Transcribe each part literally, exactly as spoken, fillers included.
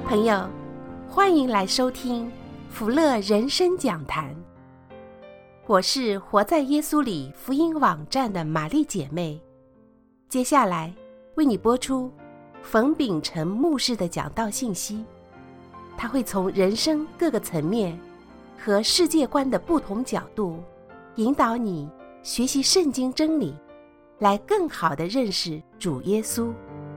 朋友，欢迎来收听福乐人生讲坛。我是活在耶稣里福音网站的玛丽姐妹，接下来为你播出冯秉成牧师的讲道信息。他会从人生各个层面和世界观的不同角度，引导你学习圣经真理，来更好地认识主耶稣。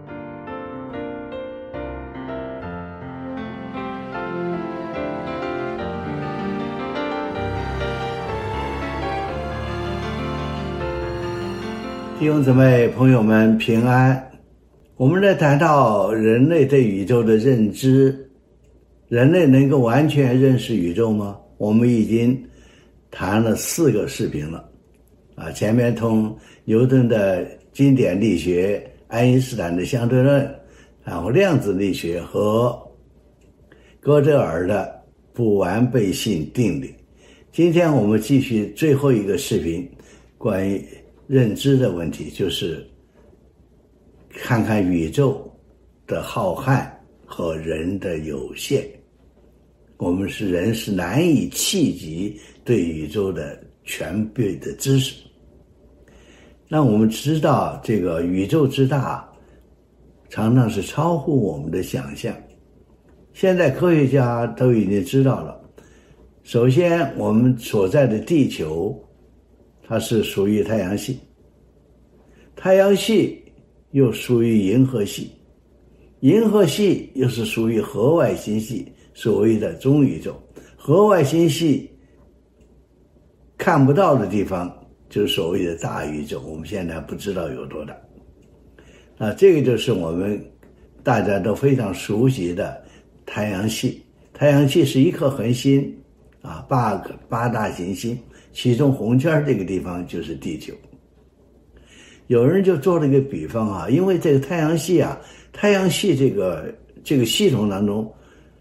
弟兄姊妹朋友们平安。我们在谈到人类对宇宙的认知，人类能够完全认识宇宙吗？我们已经谈了四个视频了啊，前面从牛顿的经典力学、爱因斯坦的相对论，然后量子力学和哥德尔的不完备性定理。今天我们继续最后一个视频，关于认知的问题，就是看看宇宙的浩瀚和人的有限。我们是人是难以企及对宇宙的全备的知识。那我们知道这个宇宙之大常常是超乎我们的想象。现在科学家都已经知道了，首先我们所在的地球它是属于太阳系，太阳系又属于银河系，银河系又是属于河外星系，所谓的中宇宙。河外星系看不到的地方就是所谓的大宇宙，我们现在不知道有多大。啊，这个就是我们大家都非常熟悉的太阳系。太阳系是一颗恒星啊，八个八大行星，其中红圈这个地方就是地球。有人就做了一个比方啊，因为这个太阳系啊，太阳系这个这个系统当中，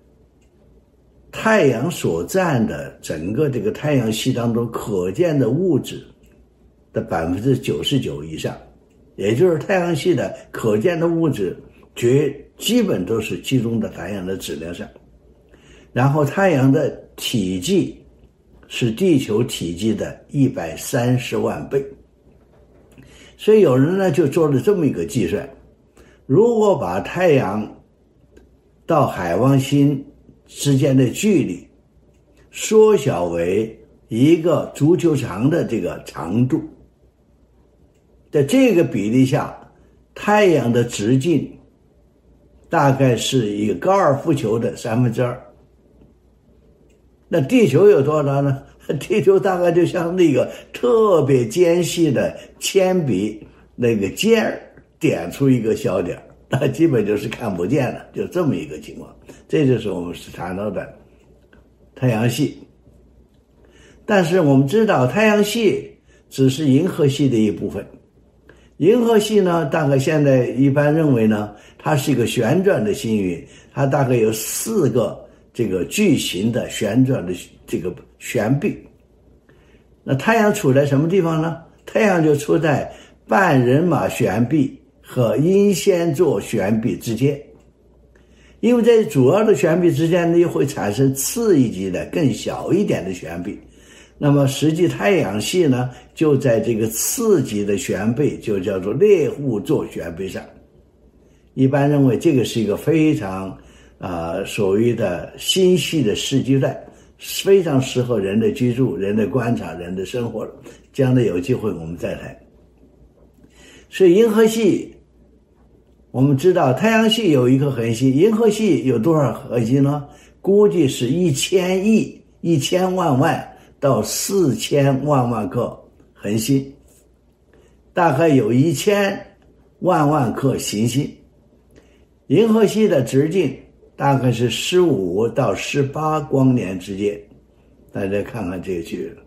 太阳所占的整个这个太阳系当中可见的物质的百分之九十九以上，也就是太阳系的可见的物质绝基本都是集中在太阳的质量上。然后太阳的体积是地球体积的一百三十万倍。所以有人呢就做了这么一个计算，如果把太阳到海王星之间的距离缩小为一个足球场的这个长度，在这个比例下，太阳的直径大概是一个高尔夫球的三分之二。那地球有多大呢？地球大概就像那个特别尖细的铅笔那个尖儿点出一个小点，那基本就是看不见了，就这么一个情况。这就是我们是谈到的太阳系。但是我们知道太阳系只是银河系的一部分。银河系呢，大概现在一般认为呢，它是一个旋转的星云，它大概有四个这个巨型的旋转的这个旋臂。那太阳处在什么地方呢？太阳就处在半人马旋臂和英仙座旋臂之间。因为在主要的旋臂之间呢，又会产生次一级的更小一点的旋臂。那么实际太阳系呢，就在这个次级的旋臂，就叫做猎户座旋臂上。一般认为这个是一个非常呃，所谓的星系的世纪段，非常适合人的居住、人的观察、人的生活。将来有机会我们再谈。所以银河系，我们知道太阳系有一颗恒星，银河系有多少恒星呢？估计是一千亿、一千万万到四千万万颗恒星，大概有一千万万颗行星。银河系的直径大概是十五到十八光年之间，大家看看这个距离。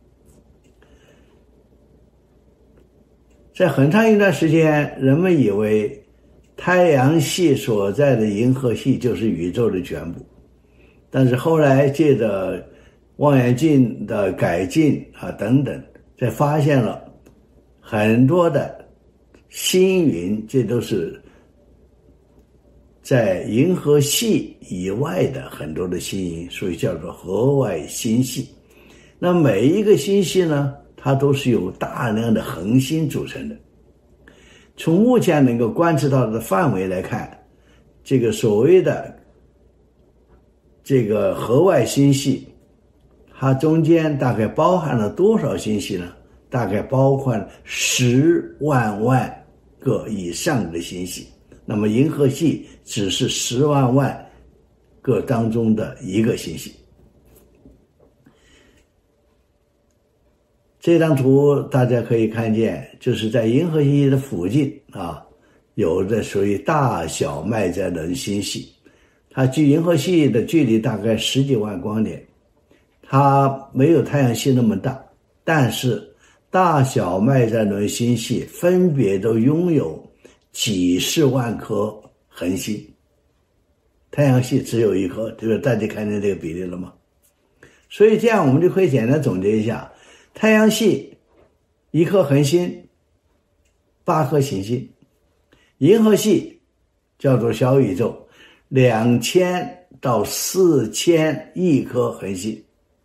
在很长一段时间，人们以为太阳系所在的银河系就是宇宙的全部，但是后来借着望远镜的改进啊等等，才发现了很多的星云，这都是在银河系以外的很多的星云，所以叫做河外星系。那每一个星系呢，它都是由大量的恒星组成的。从目前能够观测到的范围来看，这个所谓的这个河外星系，它中间大概包含了多少星系呢？大概包含十万万个以上的星系。那么银河系只是十万万个当中的一个星系。这张图大家可以看见，就是在银河系的附近啊，有着属于大小麦哲伦星系，它距银河系的距离大概十几万光年，它没有太阳系那么大，但是大小麦哲伦星系分别都拥有几十万颗恒星，太阳系只有一颗，对吧？大家看见这个比例了吗？所以这样我们就可以简单总结一下，太阳系一颗恒星，八颗行星；银河系叫做小宇宙，两千到四千亿颗恒星；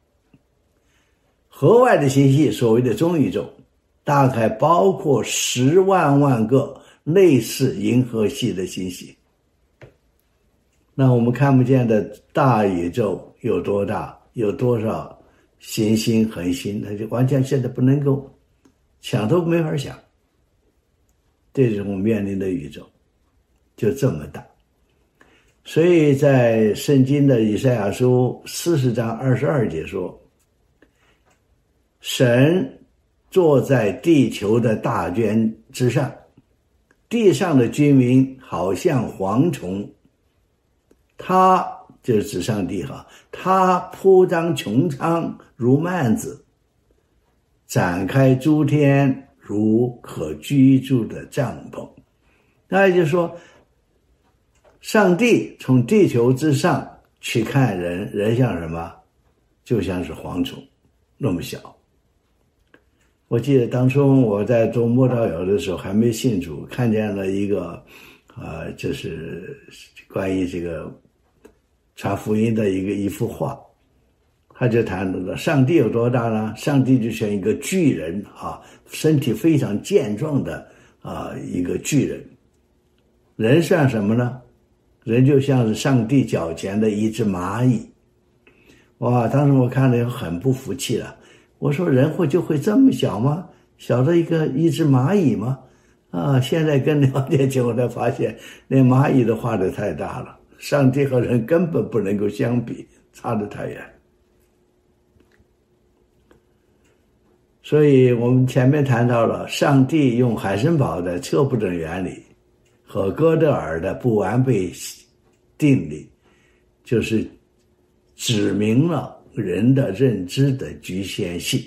河外的星系，所谓的中宇宙，大概包括十万万个类似银河系的星系。那我们看不见的大宇宙有多大，有多少行星恒星，那就完全现在不能够想都没法想。这种面临的宇宙就这么大，所以在圣经的以赛亚书四十章二十二节说，神坐在地球的大圈之上，地上的居民好像蝗虫，他就是指上帝哈，他铺张穹苍如幔子，展开诸天如可居住的帐篷。那也就是说，上帝从地球之上去看人，人像什么？就像是蝗虫那么小。我记得当初我在做默祷友的时候，还没信主，看见了一个呃，就是关于这个传福音的一个一幅画，他就谈到了上帝有多大呢？上帝就像一个巨人啊，身体非常健壮的啊一个巨人。人像什么呢？人就像是上帝脚前的一只蚂蚁。哇，当时我看了很不服气了。我说人会就会这么小吗？小的一个一只蚂蚁吗？啊，现在更了解起我才发现，那蚂蚁的画的太大了，上帝和人根本不能够相比，差得太远。所以我们前面谈到了，上帝用海森堡的测不准原理和哥德尔的不完备定理，就是指明了人的认知的局限性。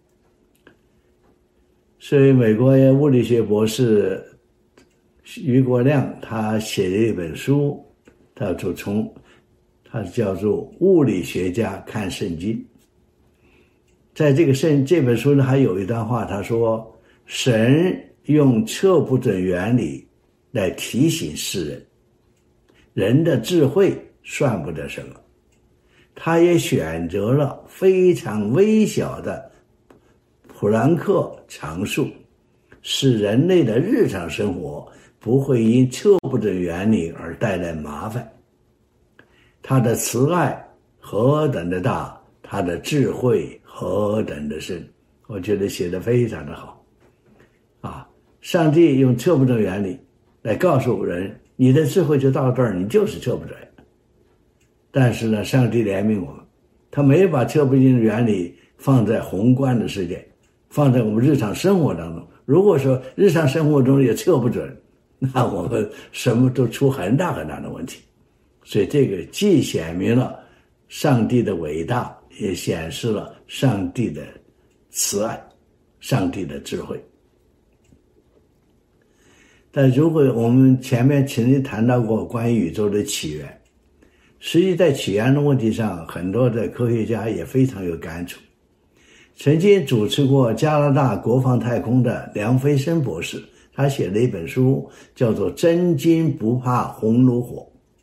所以美国物理学博士余国亮他写了一本书，他就从他叫做物理学家看圣经。在这个圣这本书呢，还有一段话，他说神用测不准原理来提醒世人，人的智慧算不得什么，他也选择了非常微小的普朗克常数，使人类的日常生活不会因测不准原理而带来麻烦。他的慈爱何等的大，他的智慧何等的深，我觉得写得非常的好啊！上帝用测不准原理来告诉人，你的智慧就到这儿，你就是测不准。但是呢，上帝怜悯我们，他没把测不准原理放在宏观的世界，放在我们日常生活当中。如果说日常生活中也测不准，那我们什么都出很大很大的问题。所以这个既显明了上帝的伟大，也显示了上帝的慈爱，上帝的智慧。但如果我们前面曾经谈到过关于宇宙的起源，实际在起源的问题上，很多的科学家也非常有感触。曾经主持过加拿大国防太空的梁飞生博士，他写了一本书叫做《真金不怕红炉火》，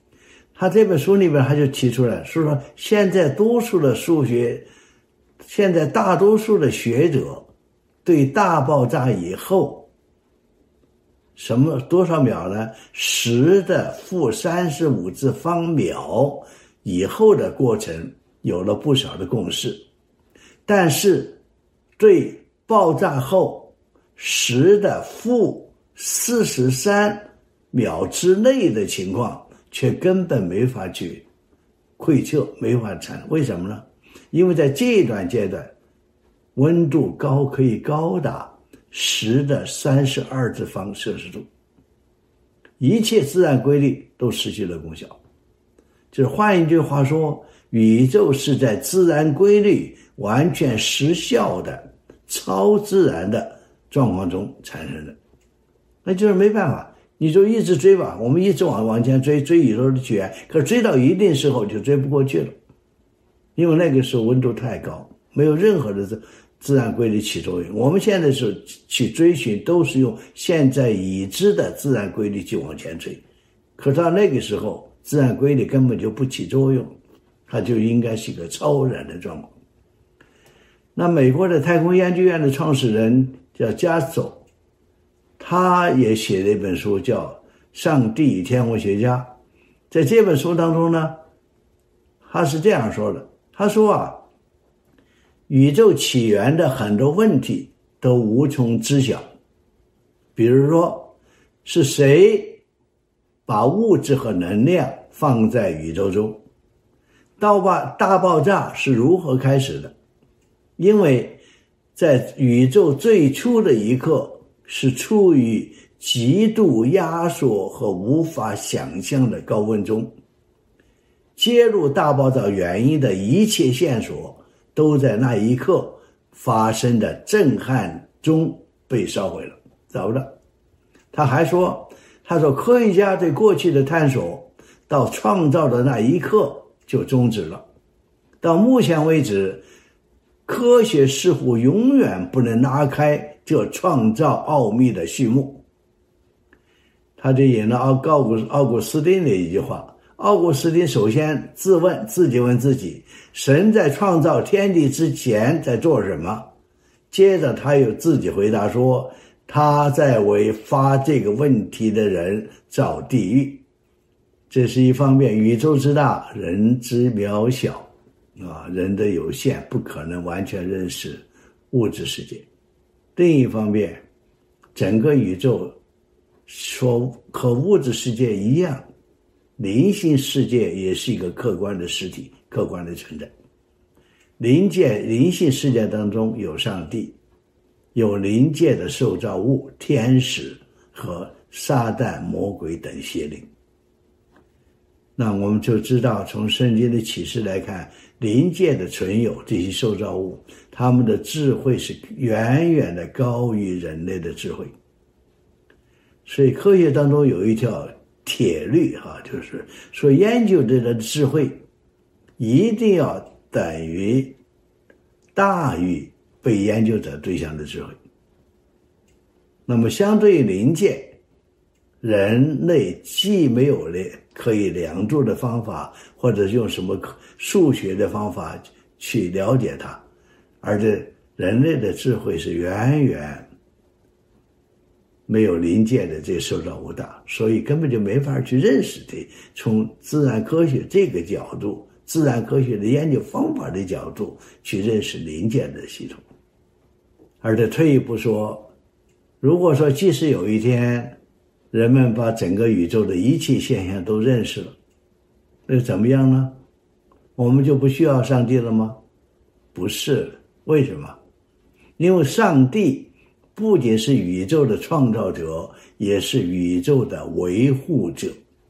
他这本书里边他就提出来说说，现在多数的数学，现在大多数的学者对大爆炸以后什么多少秒呢？十的负三十五次方秒以后的过程有了不少的共识，但是对爆炸后十的负四十三秒之内的情况却根本没法去窥测，没法产。为什么呢？因为在这一段阶段温度高可以高达十的三十二次方摄氏度，一切自然规律都失去了功效。就是换一句话说，宇宙是在自然规律完全失效的超自然的状况中产生的。那就是没办法，你就一直追吧，我们一直往往前追，追宇宙的起源，可是追到一定时候就追不过去了，因为那个时候温度太高，没有任何的自然规律起作用。我们现在是去追寻都是用现在已知的自然规律去往前追，可到那个时候自然规律根本就不起作用，它就应该是一个超然的状况。那美国的太空研究院的创始人叫加索，他也写了一本书叫《上帝与天文学家》。在这本书当中呢，他是这样说的，他说啊，宇宙起源的很多问题都无从知晓，比如说是谁把物质和能量放在宇宙中，大爆大爆炸是如何开始的，因为在宇宙最初的一刻是处于极度压缩和无法想象的高温中，揭露大爆炸原因的一切线索都在那一刻发生的震撼中被烧毁了，找不到。他还说，他说科学家对过去的探索到创造的那一刻就终止了，到目前为止科学似乎永远不能拉开这创造奥秘的序幕。他就引了奥奥古奥古斯丁的一句话，奥古斯丁首先自问自己问自己，神在创造天地之前在做什么？接着他又自己回答说，他在为发这个问题的人造地狱。这是一方面，宇宙之大，人之渺小啊，人的有限不可能完全认识物质世界。另一方面，整个宇宙说和物质世界一样，灵性世界也是一个客观的实体，客观的存在。灵界灵性世界当中有上帝，有灵界的受造物，天使和撒旦魔鬼等邪灵。那我们就知道，从圣经的启示来看，灵界的存有这些受造物，他们的智慧是远远的高于人类的智慧。所以科学当中有一条铁律啊，就是说研究者的智慧一定要等于大于被研究者对象的智慧。那么相对于灵界，人类既没有了可以量度的方法，或者用什么数学的方法去了解它，而且人类的智慧是远远没有灵界的这受造物大，所以根本就没法去认识这。从自然科学这个角度，自然科学的研究方法的角度去认识灵界的系统。而且退一步说，如果说即使有一天人们把整个宇宙的一切现象都认识了，那怎么样呢？我们就不需要上帝了吗？不是。为什么？因为上帝不仅是宇宙的创造者，也是宇宙的维护者。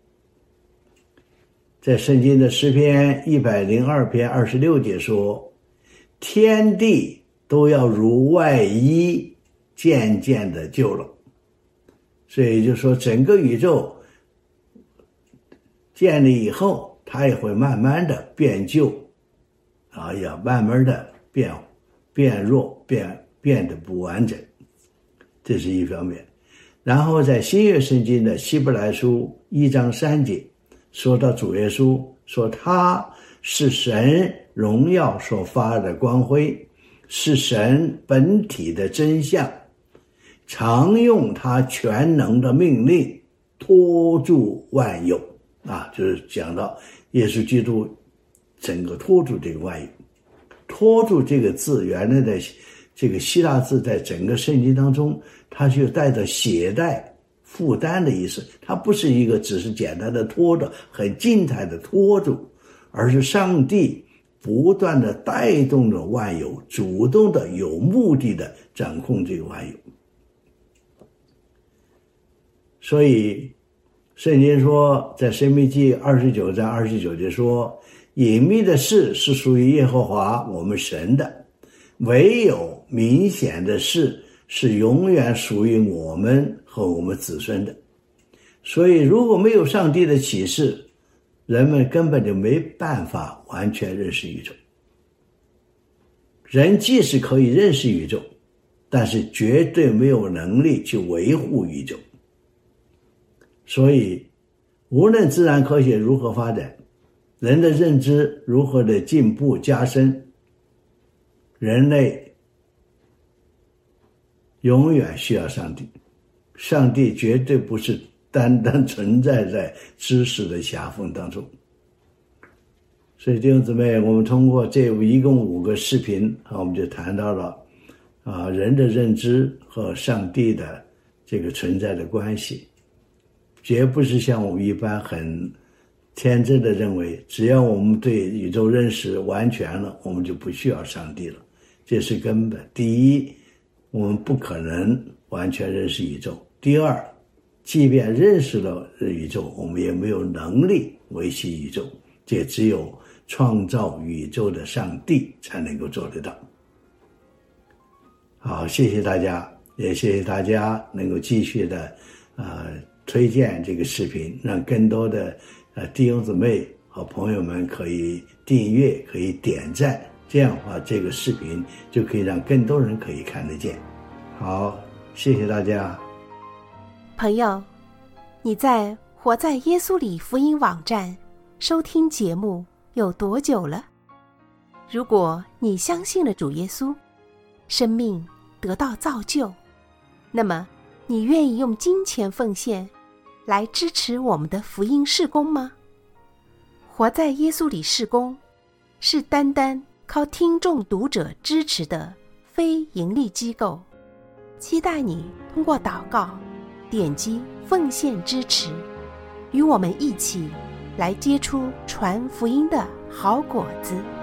在圣经的诗篇一百零二篇二十六节说，天地都要如外衣渐渐的旧了。所以就说整个宇宙建立以后，它也会慢慢的变旧啊，也慢慢的变变弱，变变得不完整。这是一方面。然后在新约圣经的希伯来书一章三节说到主耶稣，说他是神荣耀所发的光辉，是神本体的真相，常用他全能的命令托住万有啊，就是讲到耶稣基督整个托住这个万有。托住这个字原来的这个希腊字在整个圣经当中，它就带着携带负担的意思，它不是一个只是简单的拖着很静态的拖住，而是上帝不断的带动着万有，主动的有目的的掌控这个万有。所以圣经说，在申命记二十九章二十九节说，隐秘的事是属于耶和华我们神的，唯有明显的事是永远属于我们和我们子孙的。所以如果没有上帝的启示，人们根本就没办法完全认识宇宙。人即使可以认识宇宙，但是绝对没有能力去维护宇宙。所以无论自然科学如何发展，人的认知如何的进步加深，人类永远需要上帝。上帝绝对不是单单存在在知识的狭缝当中。所以弟兄姊妹，我们通过这一共五个视频，我们就谈到了啊人的认知和上帝的这个存在的关系，绝不是像我们一般很天真的认为，只要我们对宇宙认识完全了，我们就不需要上帝了。这是根本。第一，我们不可能完全认识宇宙；第二，即便认识了宇宙，我们也没有能力维系宇宙，这只有创造宇宙的上帝才能够做得到。好，谢谢大家，也谢谢大家能够继续的呃推荐这个视频，让更多的呃弟兄姊妹和朋友们可以订阅，可以点赞，这样的话这个视频就可以让更多人可以看得见。好，谢谢大家。 朋友，你在活在耶稣里福音网站收听节目有多久了？如果你相信了主耶稣，生命得到造就，那么你愿意用金钱奉献来支持我们的福音事工吗？活在耶稣里事工是单单靠听众读者支持的非盈利机构，期待你通过祷告点击奉献支持，与我们一起来结出传福音的好果子。